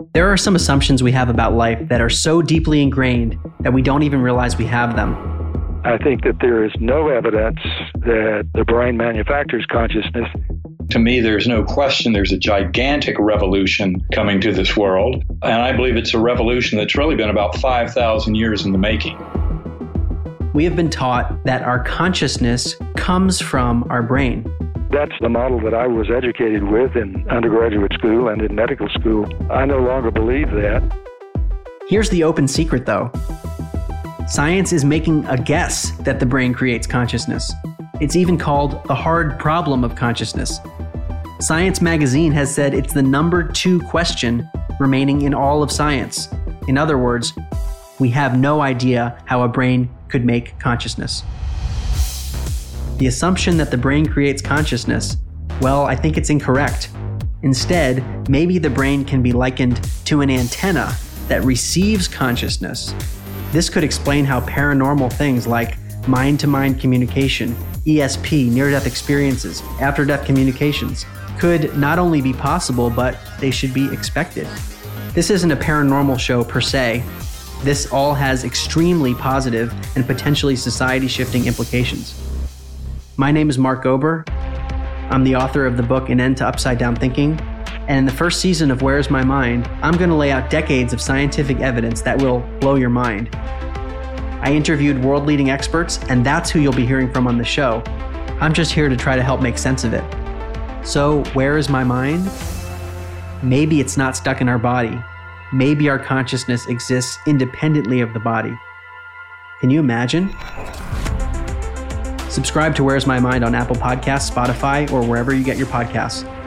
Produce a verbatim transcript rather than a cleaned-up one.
There are some assumptions we have about life that are so deeply ingrained that we don't even realize we have them. I think that there is no evidence that the brain manufactures consciousness. To me, there's no question there's a gigantic revolution coming to this world. And I believe it's a revolution that's really been about five thousand years in the making. We have been taught that our consciousness comes from our brain. That's the model that I was educated with in undergraduate school and in medical school. I no longer believe that. Here's the open secret, though. Science is making a guess that the brain creates consciousness. It's even called the hard problem of consciousness. Science magazine has said it's the number two question remaining in all of science. In other words, we have no idea how a brain could make consciousness. The assumption that the brain creates consciousness, well, I think it's incorrect. Instead, maybe the brain can be likened to an antenna that receives consciousness. This could explain how paranormal things like mind-to-mind communication, E S P, near-death experiences, after-death communications, could not only be possible, but they should be expected. This isn't a paranormal show per se. This all has extremely positive and potentially society-shifting implications. My name is Mark Gober. I'm the author of the book An End to Upside Down Thinking. And in the first season of Where's My Mind, I'm going to lay out decades of scientific evidence that will blow your mind. I interviewed world-leading experts, and that's who you'll be hearing from on the show. I'm just here to try to help make sense of it. So, where is my mind? Maybe it's not stuck in our body. Maybe our consciousness exists independently of the body. Can you imagine? Subscribe to Where's My Mind on Apple Podcasts, Spotify, or wherever you get your podcasts.